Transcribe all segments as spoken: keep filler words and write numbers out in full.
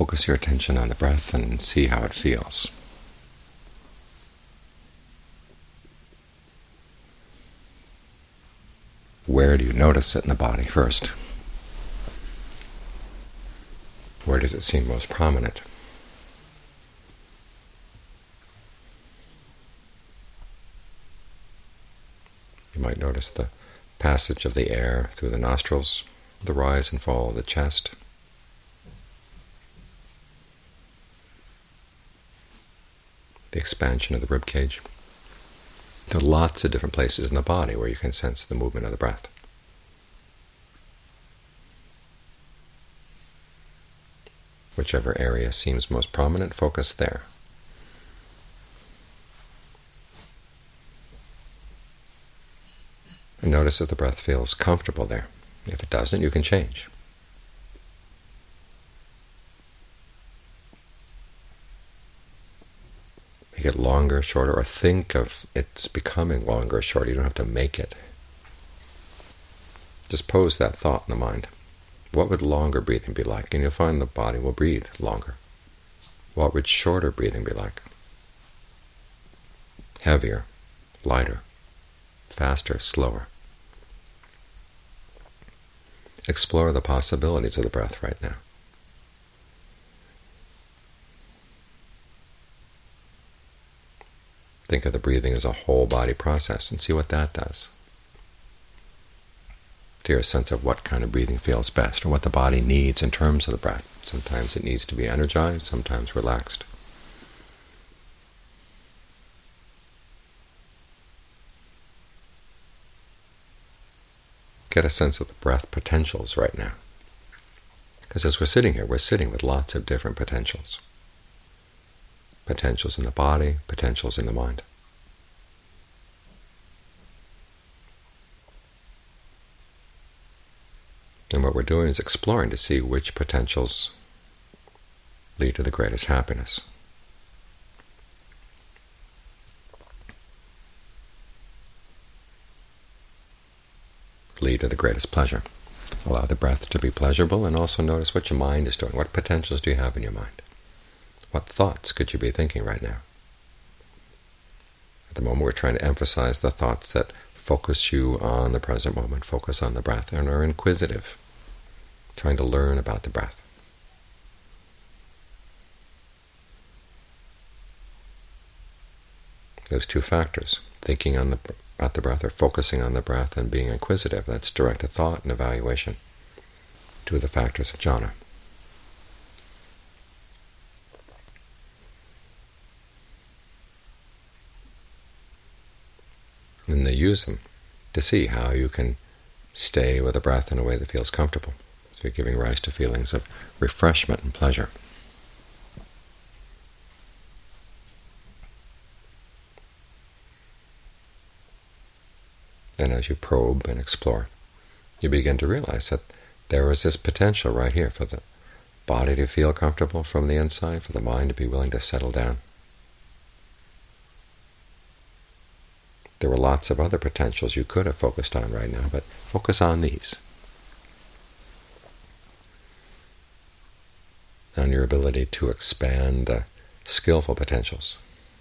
focus your attention on the breath and see how it feels. Where do you notice it in the body first? Where does it seem most prominent? You might notice the passage of the air through the nostrils, the rise and fall of the chest, the expansion of the rib cage. There are lots of different places in the body where you can sense the movement of the breath. Whichever area seems most prominent, focus there. And notice if the breath feels comfortable there. If it doesn't, you can change. Make it longer, shorter, or think of it's becoming longer or shorter. You don't have to make it. Just pose that thought in the mind. What would longer breathing be like? And you'll find the body will breathe longer. What would shorter breathing be like? Heavier, lighter, faster, slower. Explore the possibilities of the breath right now. Think of the breathing as a whole body process and see what that does to your sense of what kind of breathing feels best, or what the body needs in terms of the breath. Sometimes it needs to be energized, sometimes relaxed. Get a sense of the breath potentials right now. Because as we're sitting here, we're sitting with lots of different potentials. Potentials in the body, potentials in the mind. And what we're doing is exploring to see which potentials lead to the greatest happiness. Lead to the greatest pleasure. Allow the breath to be pleasurable, and also notice what your mind is doing. What potentials do you have in your mind? What thoughts could you be thinking right now? At the moment, we're trying to emphasize the thoughts that focus you on the present moment, focus on the breath, and are inquisitive, trying to learn about the breath. Those two factors, thinking on the about the breath or focusing on the breath and being inquisitive, that's directed thought and evaluation, two of the factors of jhana. And they use them to see how you can stay with the breath in a way that feels comfortable. So you're giving rise to feelings of refreshment and pleasure. And as you probe and explore, you begin to realize that there is this potential right here for the body to feel comfortable from the inside, for the mind to be willing to settle down. There were lots of other potentials you could have focused on right now, but focus on these. On your ability to expand the skillful potentials.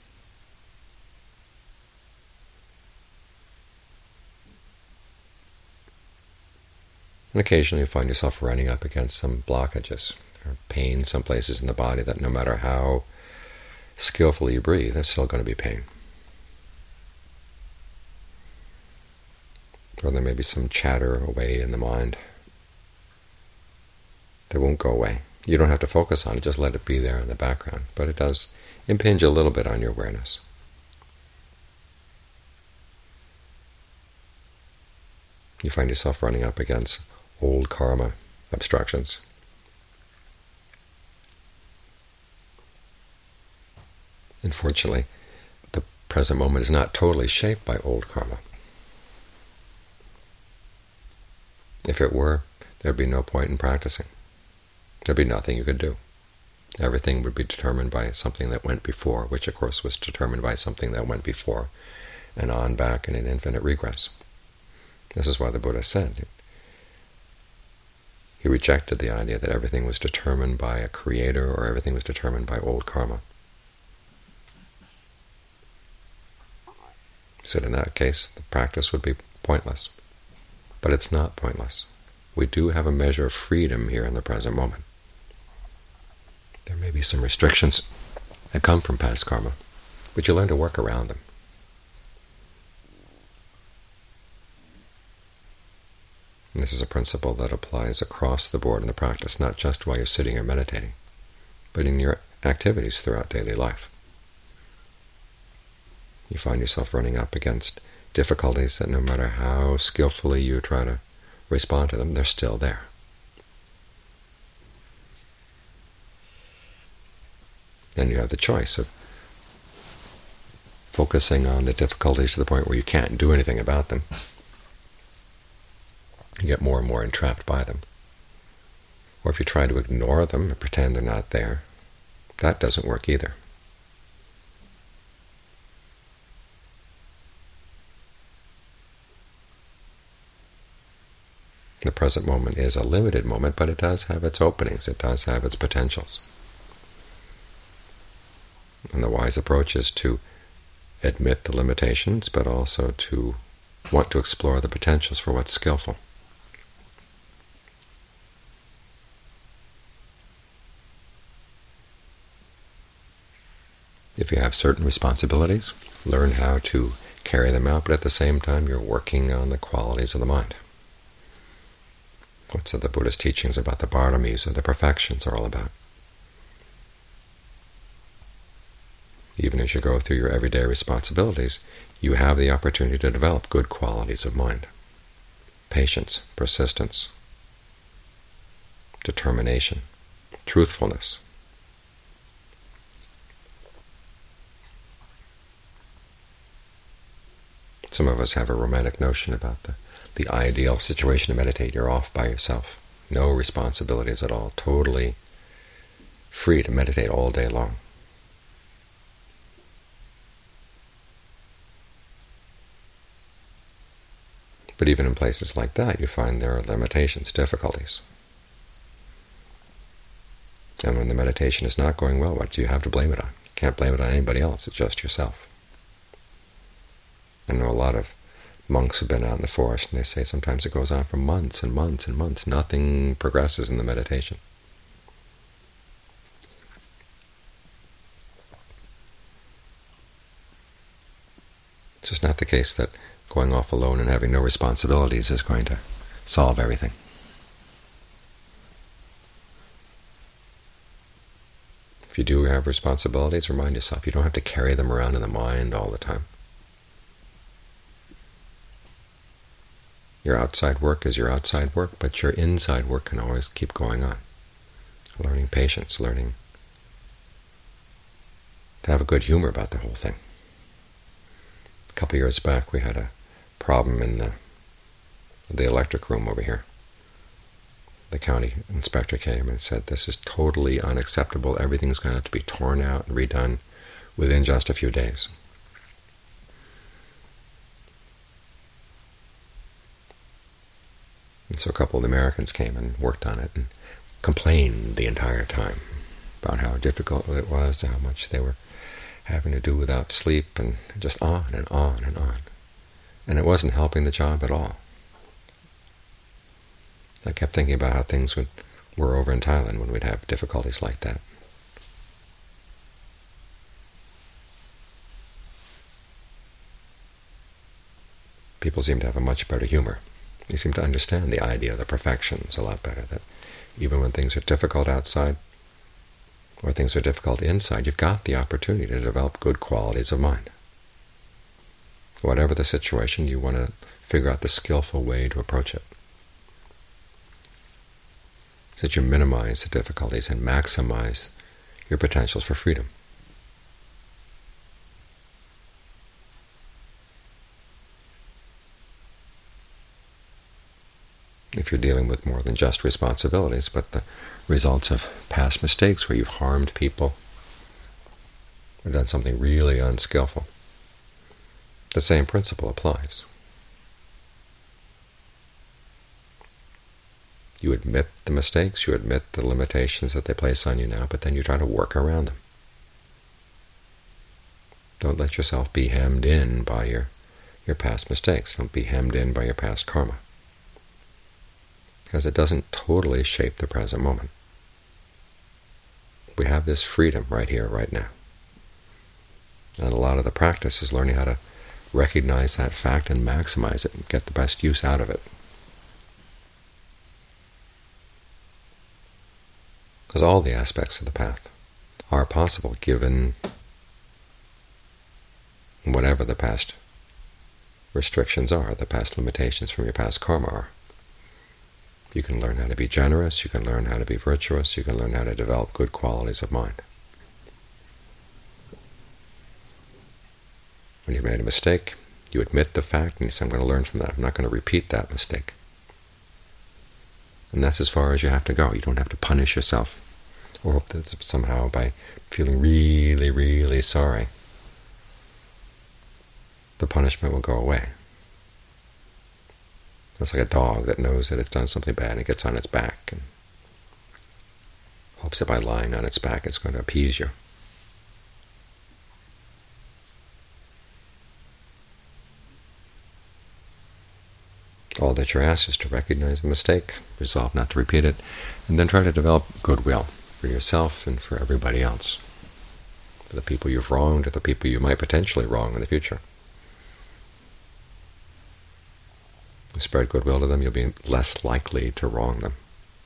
And occasionally you find yourself running up against some blockages or pain some places in the body that no matter how skillfully you breathe, there's still going to be pain. Or there may be some chatter away in the mind that won't go away. You don't have to focus on it, just let it be there in the background, but it does impinge a little bit on your awareness. You find yourself running up against old karma obstructions. Unfortunately, the present moment is not totally shaped by old karma. If it were, there would be no point in practicing. There would be nothing you could do. Everything would be determined by something that went before, which of course was determined by something that went before, and on back in an infinite regress. This is why the Buddha said, He rejected the idea that everything was determined by a creator or everything was determined by old karma. He said in that case the practice would be pointless. But it's not pointless. We do have a measure of freedom here in the present moment. There may be some restrictions that come from past karma, but you learn to work around them. And this is a principle that applies across the board in the practice, not just while you're sitting or meditating, but in your activities throughout daily life. You find yourself running up against difficulties that no matter how skillfully you try to respond to them, they're still there. And you have the choice of focusing on the difficulties to the point where you can't do anything about them. You get more and more entrapped by them. Or if you try to ignore them and pretend they're not there, that doesn't work either. The present moment is a limited moment, but it does have its openings, it does have its potentials. And the wise approach is to admit the limitations, but also to want to explore the potentials for what's skillful. If you have certain responsibilities, learn how to carry them out, but at the same time you're working on the qualities of the mind. What's the Buddhist teachings about the paramis, or the perfections, are all about. Even as you go through your everyday responsibilities, you have the opportunity to develop good qualities of mind. Patience, persistence, determination, truthfulness. Some of us have a romantic notion about the, the ideal situation to meditate. You're off by yourself, no responsibilities at all, totally free to meditate all day long. But even in places like that, you find there are limitations, difficulties. And when the meditation is not going well, what do you have to blame it on? You can't blame it on anybody else, it's just yourself. I know a lot of monks who've been out in the forest, and they say sometimes it goes on for months and months and months. Nothing progresses in the meditation. It's just not the case that going off alone and having no responsibilities is going to solve everything. If you do have responsibilities, remind yourself you don't have to carry them around in the mind all the time. Your outside work is your outside work, but your inside work can always keep going on. Learning patience, learning to have a good humor about the whole thing. A couple years back we had a problem in the, the electric room over here. The county inspector came and said, this is totally unacceptable, everything's going to have to be torn out and redone within just a few days. And so a couple of Americans came and worked on it and complained the entire time about how difficult it was, how much they were having to do without sleep, and just on and on and on. And it wasn't helping the job at all. I kept thinking about how things would, were over in Thailand when we'd have difficulties like that. People seem to have a much better humor. They seem to understand the idea of the perfections a lot better, that even when things are difficult outside, or things are difficult inside, you've got the opportunity to develop good qualities of mind. Whatever the situation, you want to figure out the skillful way to approach it, so that you minimize the difficulties and maximize your potentials for freedom. If you're dealing with more than just responsibilities, but the results of past mistakes where you've harmed people or done something really unskillful, the same principle applies. You admit the mistakes, you admit the limitations that they place on you now, but then you try to work around them. Don't let yourself be hemmed in by your, your past mistakes. Don't be hemmed in by your past karma, because it doesn't totally shape the present moment. We have this freedom right here, right now. And a lot of the practice is learning how to recognize that fact and maximize it and get the best use out of it. Because all the aspects of the path are possible given whatever the past restrictions are, the past limitations from your past karma are. You can learn how to be generous, you can learn how to be virtuous, you can learn how to develop good qualities of mind. When you've made a mistake, you admit the fact and you say, I'm going to learn from that. I'm not going to repeat that mistake. And that's as far as you have to go. You don't have to punish yourself or hope that somehow by feeling really, really sorry, the punishment will go away. It's like a dog that knows that it's done something bad and it gets on its back and hopes that by lying on its back it's going to appease you. All that you're asked is to recognize the mistake, resolve not to repeat it, and then try to develop goodwill for yourself and for everybody else, for the people you've wronged or the people you might potentially wrong in the future. You spread goodwill to them, you'll be less likely to wrong them.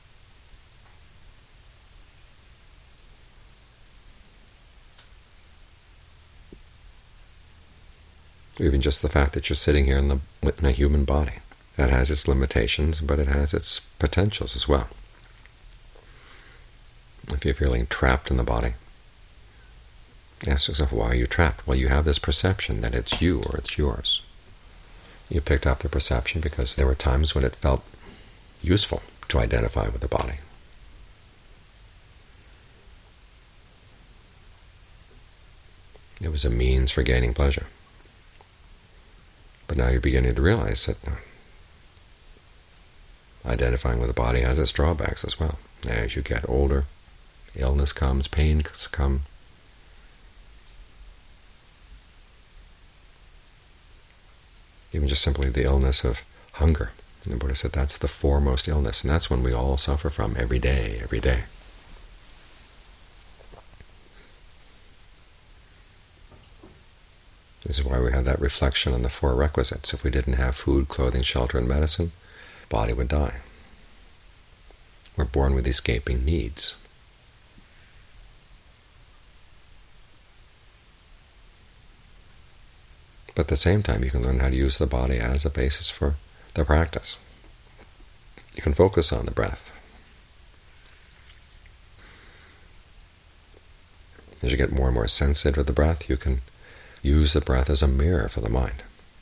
Even just the fact that you're sitting here in, the, in a human body, that has its limitations, but it has its potentials as well. If you're feeling trapped in the body, ask yourself, why are you trapped? Well, you have this perception that it's you or it's yours. You picked up the perception because there were times when it felt useful to identify with the body. It was a means for gaining pleasure. But now you're beginning to realize that identifying with the body has its drawbacks as well. As you get older, illness comes, pains come. Even just simply the illness of hunger. And the Buddha said that's the foremost illness, and that's one we all suffer from every day, every day. This is why we have that reflection on the four requisites. If we didn't have food, clothing, shelter, and medicine, the body would die. We're born with these gaping needs. But at the same time, you can learn how to use the body as a basis for the practice. You can focus on the breath. As you get more and more sensitive to the breath, you can use the breath as a mirror for the mind.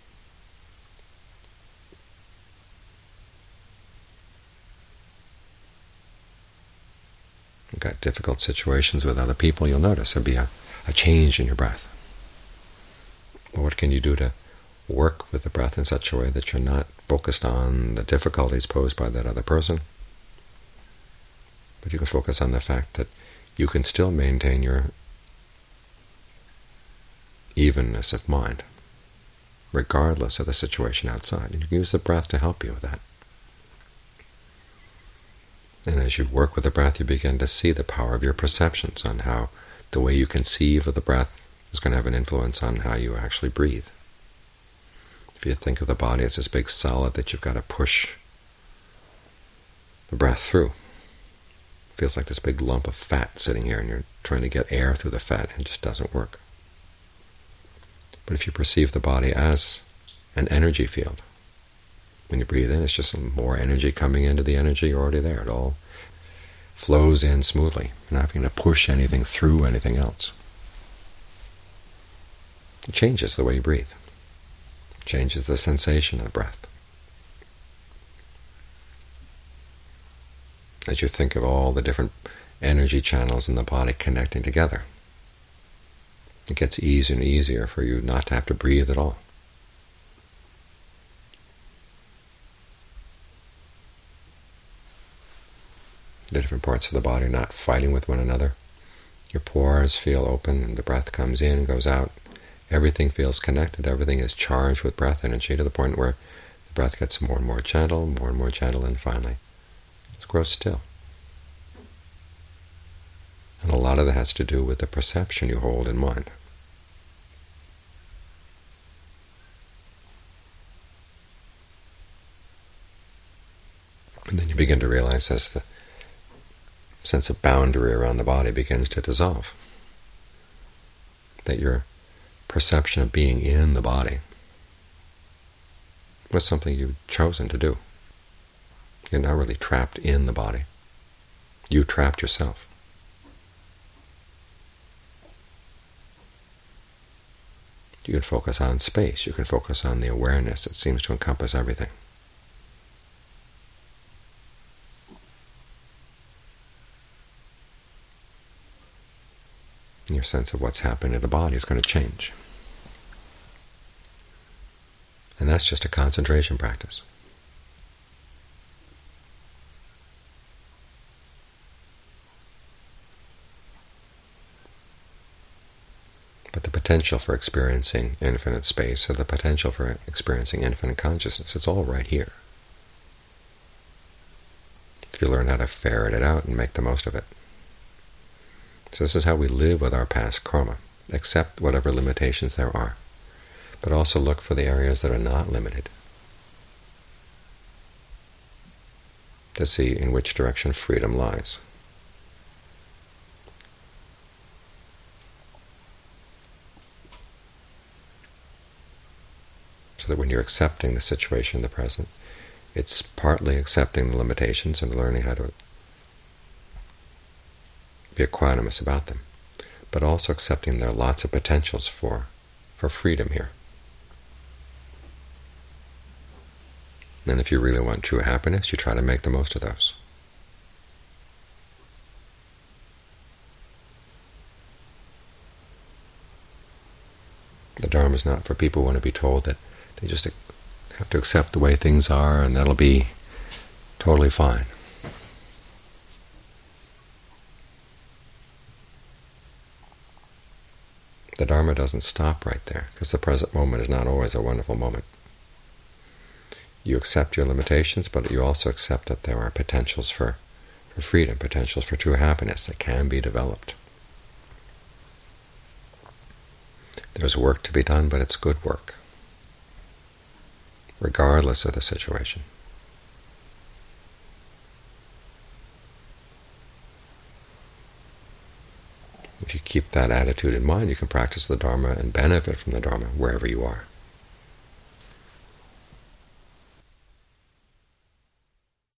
You've got difficult situations with other people, you'll notice there'll be a, a change in your breath. Well, what can you do to work with the breath in such a way that you're not focused on the difficulties posed by that other person, but you can focus on the fact that you can still maintain your evenness of mind, regardless of the situation outside. And you can use the breath to help you with that. And as you work with the breath, you begin to see the power of your perceptions on how the way you conceive of the breath is going to have an influence on how you actually breathe. If you think of the body as this big solid that you've got to push the breath through, it feels like this big lump of fat sitting here, and you're trying to get air through the fat, and it just doesn't work. But if you perceive the body as an energy field, when you breathe in, it's just some more energy coming into the energy already there. It all flows in smoothly. You're not having to push anything through anything else. It changes the way you breathe. It changes the sensation of the breath. As you think of all the different energy channels in the body connecting together, it gets easier and easier for you not to have to breathe at all. The different parts of the body not fighting with one another. Your pores feel open, and the breath comes in and goes out. Everything feels connected. Everything is charged with breath energy to the point where the breath gets more and more gentle, more and more gentle, and finally just grows still. And a lot of that has to do with the perception you hold in mind. And then you begin to realize as the sense of boundary around the body begins to dissolve, that your perception of being in the body was something you'd chosen to do. You're not really trapped in the body. You trapped yourself. You can focus on space. You can focus on the awareness that seems to encompass everything. Your sense of what's happening to the body is going to change. And that's just a concentration practice. But the potential for experiencing infinite space, or the potential for experiencing infinite consciousness, it's all right here. If you learn how to ferret it out and make the most of it. So this is how we live with our past karma. Accept whatever limitations there are, but also look for the areas that are not limited, to see in which direction freedom lies. So that when you're accepting the situation in the present, it's partly accepting the limitations and learning how to be equanimous about them, but also accepting there are lots of potentials for, for freedom here. And if you really want true happiness, you try to make the most of those. The Dharma is not for people who want to be told that they just have to accept the way things are and that'll be totally fine. The Dharma doesn't stop right there, because the present moment is not always a wonderful moment. You accept your limitations, but you also accept that there are potentials for, for freedom, potentials for true happiness that can be developed. There's work to be done, but it's good work, regardless of the situation. If you keep that attitude in mind, you can practice the Dharma and benefit from the Dharma wherever you are.